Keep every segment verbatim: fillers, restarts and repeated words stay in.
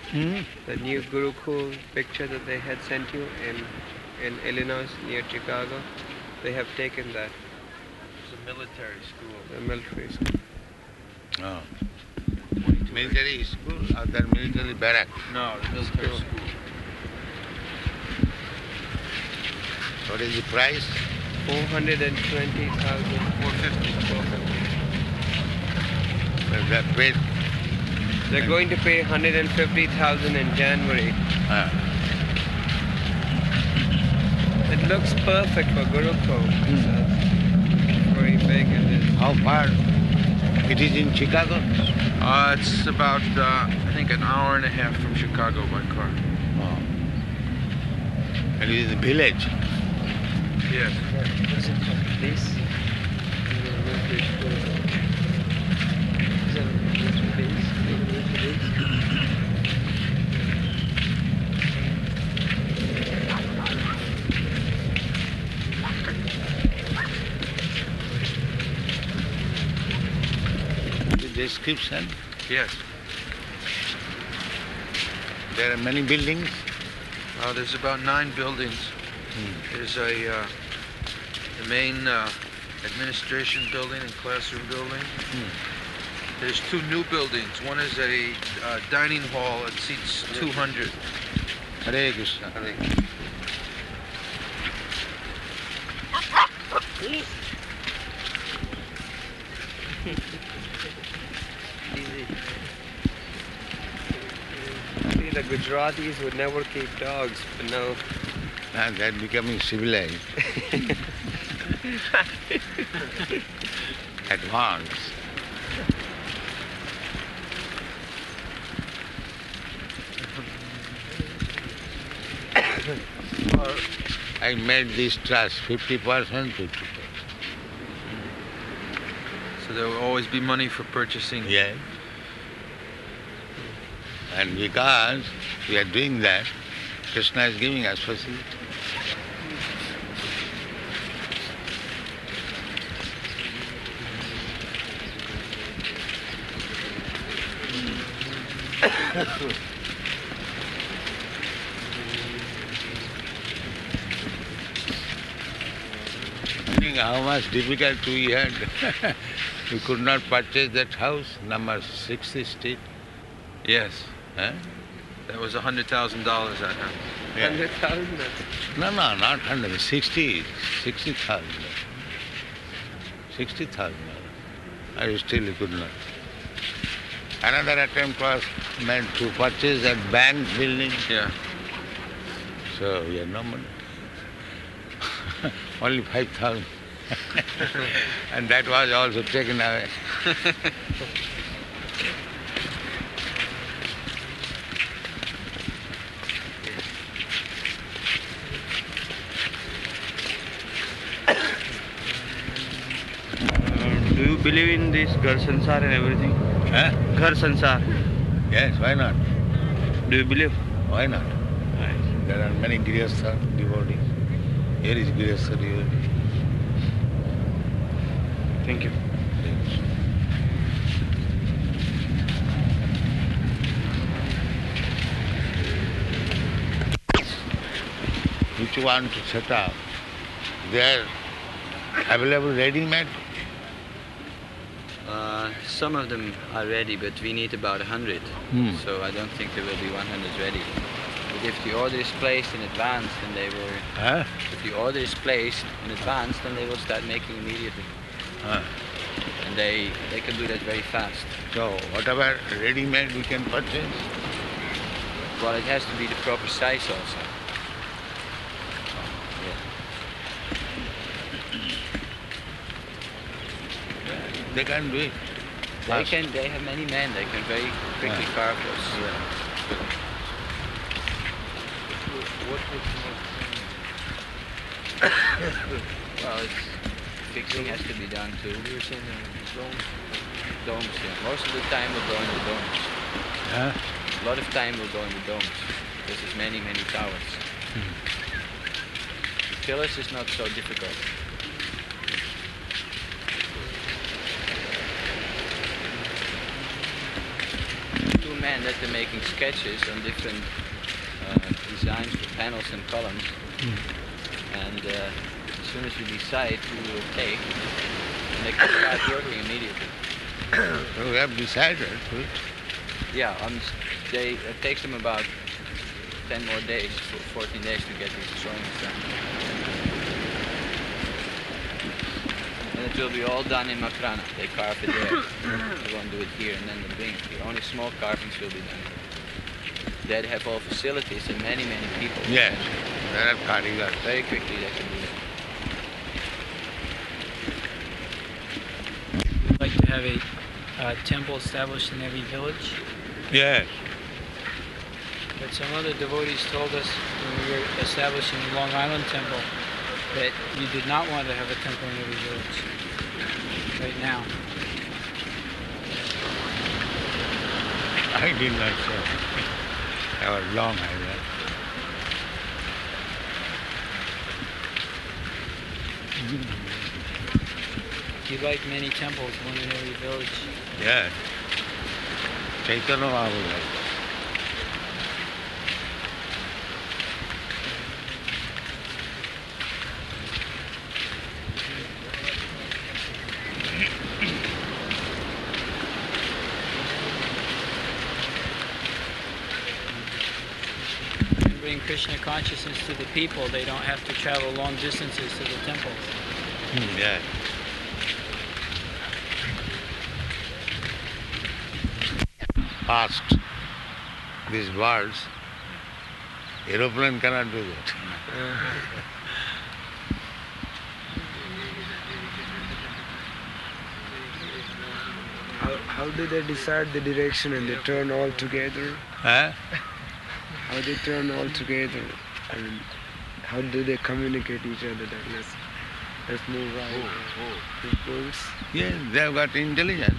Hmm? The new Gurukul picture that they had sent you in in Illinois near Chicago, they have taken that. It's a military school. The military school. Oh. Military school or the military barrack? No, the military School. school. What is the price? Four hundred and twenty thousand. four fifty. Well, that paid. They're going to pay one hundred and fifty thousand in January. Ah. It looks perfect for Gurukul. It's very big and it's How far? It is in Chicago? Uh, it's about, uh, I think, an hour and a half from Chicago by car. Oh. And it is a village. Yes. this. Military school. Is that a military base? Military base? The description. Yes. There are many buildings. Uh, there's about nine buildings. There's a uh, the main uh, administration building and classroom building. There's two new buildings. One is a uh, dining hall that seats two hundred. Hare Krishna. Easy. See, the Gujaratis would never keep dogs, but now And they're becoming civilized. Advanced. I made this trust fifty percent, fifty percent. So there will always be money for purchasing. Yes. And because we are doing that, Krishna is giving us facility. Think how much difficulty we had. We could not purchase that house, number sixty street. Yes. Huh? That was a hundred thousand dollars that house. Yeah. hundred thousand. No, no, not hundred, sixty, sixty thousand. Sixty thousand. I still could not. Another attempt was meant to purchase that bank building. Yeah. So we had no money. Only five thousand. And that was also taken away. Do you believe in this Ghar Sansar and everything? Huh? Ghar Sansar. Yes, why not? Do you believe? Why not? There are many Grihastha devotees. Here is Grihastha devotee. Thank you. Yes. Which you want to set up, they are available ready-made. Uh, some of them are ready, but we need about a hundred. Hmm. So I don't think there will be one hundred ready. But if the order is placed in advance, then they will. Huh? If the order is placed in advance, then they will start making immediately, Huh. and they they can do that very fast. So whatever ready-made we can purchase. Well, it has to be the proper size also. They can do it. They Fast. can. They have many men. They can very quickly Yeah. carve those. Well, it's, fixing has to be done too. Domes, yeah. Most of the time will go in the domes. Huh? A lot of time will go in the domes because there's many, many towers. The pillars is not so difficult. Two men man that they're making sketches on different uh, designs for panels and columns. And uh, as soon as we decide who will take, they can start working immediately. So we have decided. Right? Yeah, um, s- they, it takes them about ten more days, fo- fourteen days to get these drawings done. And it will be all done in Makrana. They carve it there. They won't do it here and then they bring it here. Only small carvings will be done. They have all facilities and many, many people. Yes, there are karigars. Very quickly they can do that. We'd like to have a uh, temple established in every village. Yes. But some other devotees told us when we were establishing the Long Island Temple that you did not want to have a temple in every village right now. I did not say. That was long idea. You'd like many temples, one in every village. Yes. Chaitanya Mahaprabhu. To bring Krishna consciousness to the people, they don't have to travel long distances to the temples. Hmm, yes. Fast. These birds, aeroplane cannot do that. How, how do they decide the direction and they turn all together? Huh? How they turn all together? And how do they communicate each other that let's, let's move right? The birds. Yes, they have got intelligence.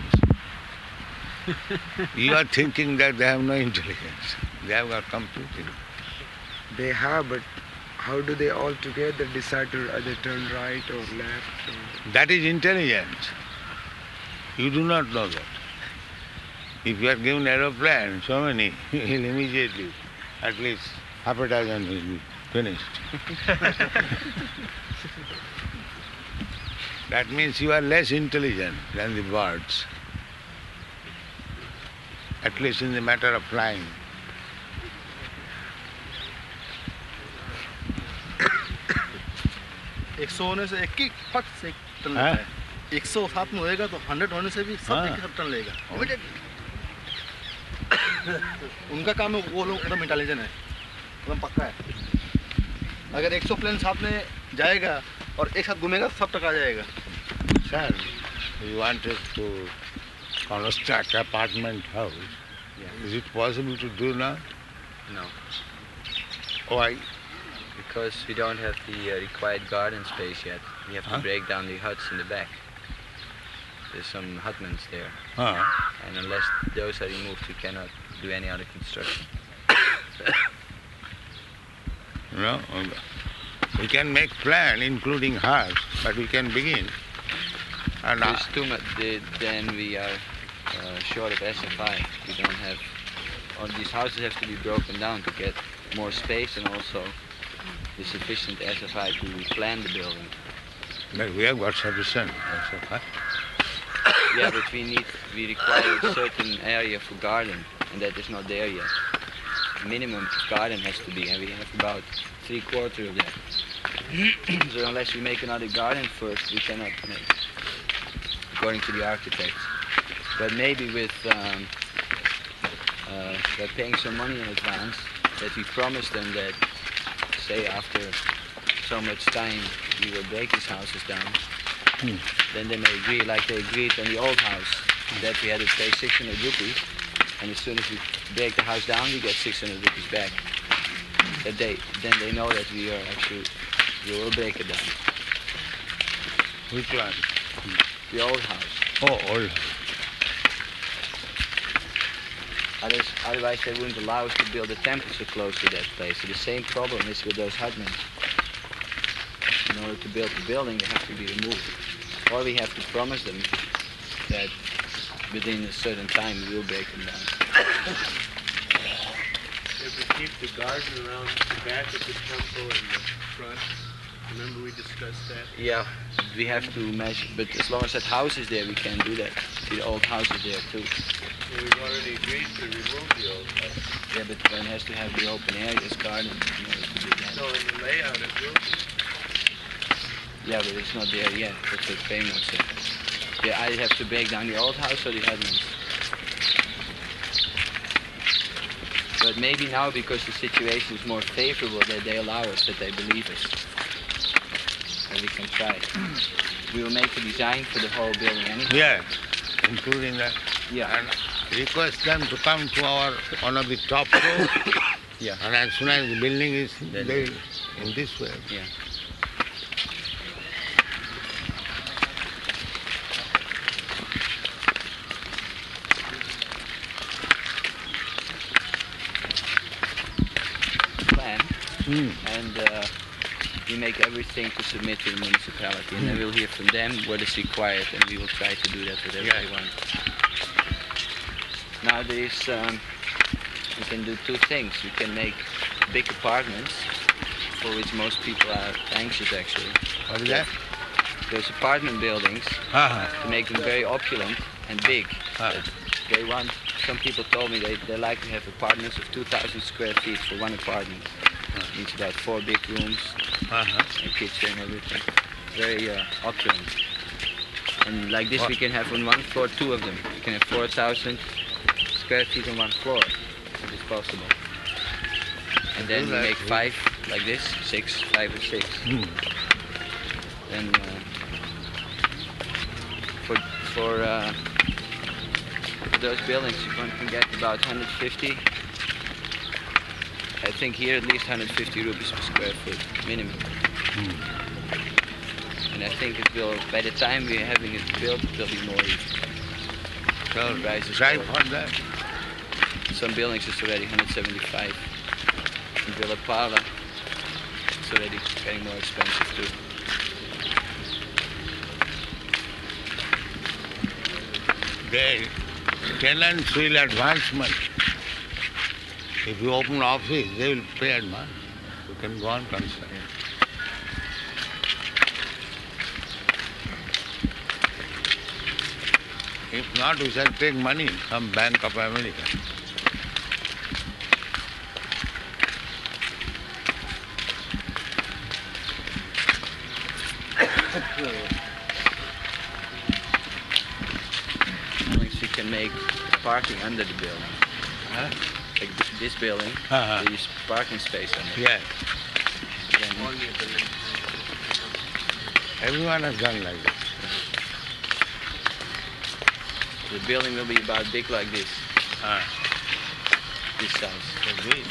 You are thinking that they have no intelligence. They have got computing. They have, but how do they all together decide to either turn right or left? Or... That is intelligence. You do not know that. If you are given aeroplane, so many, he'll immediately, at least half a dozen will be finished. That means you are less intelligent than the birds, at least in the matter of flying. एक सौ होने से एक ही फट से एक ton लेता है। एक सौ सात में होएगा तो हंड्रेड होने से भी सब हाँ। एक ही सब टन लेगा। उनका काम है, वो लोग एकदम इंटेलिजेंट है, एकदम पक्का है। अगर एक सौ प्लेन साथ में जाएगा और एक साथ घूमेगा सब टका जाएगा। Sir, we wanted to construct apartment house. Yeah. Is it possible to do now? No, Why? because we don't have the uh, required garden space yet. We have to Huh? break down the huts in the back. There's some hutments there, Huh? and unless those are removed, we cannot do any other construction. No? We can make plan including house, but we can begin. And There's too much. The, then we are uh, short of S F I. We don't have. All these houses have to be broken down to get more space and also the sufficient S F I to plan the building. but we have got sufficient. Also, huh? Yeah, but we need. We require a certain area for garden, and that is not there yet. Minimum garden has to be, and we have about three quarters of that. So unless we make another garden first, we cannot make, according to the architects. But maybe with um, uh, by paying some money in advance, that we promise them that, say after so much time, we will break these houses down. Hmm. Then they may agree, like they agreed on the old house, that we had to pay six hundred rupees, and as soon as we break the house down, we get six hundred rupees back. That they, then they know that we are actually, we will break it down. Which one? The old house. Oh, old. Others, otherwise they wouldn't allow us to build a temple so close to that place. So the same problem is with those hutments. In order to build the building, they have to be removed. Or we have to promise them that within a certain time we will break them down. keep the garden around the back of the temple and the front. Remember we discussed that? Yeah, we have to measure, but as long as that house is there, we can do that. See, the old house is there too. Well, we've already agreed to remove the old house. Yeah, but then it has to have the open areas, garden, in order to do that. So in the layout it will be. Yeah, but it's not there yet. That's what Paymo said. Yeah, I have to break down the old house or the headlands. But maybe now, because the situation is more favorable, that they allow us, that they believe us. And we can try. We will make a design for the whole building anyway. Yeah, including that. Yeah. And request them to come to our one of the top floors. Yeah. And as soon as the building is Then- built in this way. Yeah. Plan. Mm. And uh, we make everything to submit to the municipality, and then we'll hear from them what is required, and we will try to do that whatever Yeah. they want. Nowadays, um, we can do two things. We can make big apartments, for which most people are anxious actually. What is that? Those apartment buildings, Uh-huh. to make them very opulent and big. Ah. They want, some people told me they, they like to have apartments of two thousand square feet for one apartment. Means about four big rooms, Uh-huh. and kitchen and everything. Very uh, opulent. And like this What? we can have on one floor two of them. We can have four thousand square feet on one floor, if it's possible. And then we that, make yeah. five like this, six, five or six. Mm. Then uh, for for uh, for those buildings one can get about one hundred fifty. I think here at least one hundred fifty rupees per square foot minimum. Mm. And I think it will, by the time we're having it built, it will be more even. So Price is try lower. for that. Some buildings it's already one hundred seventy-five. In Villa Pala, it's already getting more expensive too. The tenants will advance money. If you open office, they will pay advance. You can go on construct. If not, we shall take money from Bank of America. Buildings you can make parking under the building. Huh? Like th- this building, Uh-huh. there is parking space under. Yeah, Then everyone has done like this. the building will be about big like this, Ah, this size. so big.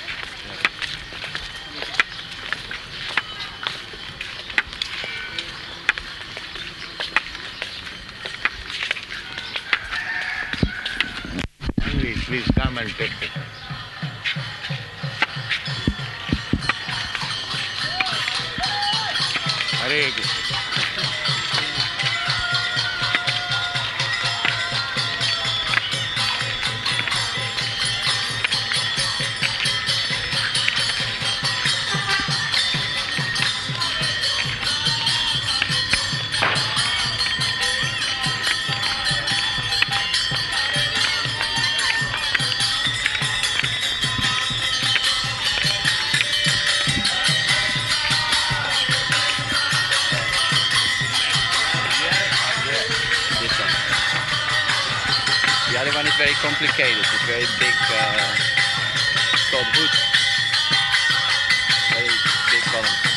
Please, please come and take it. Hare Krishna. This one. The other one is very complicated. It's very big. Uh, it's called wood. Very big columns.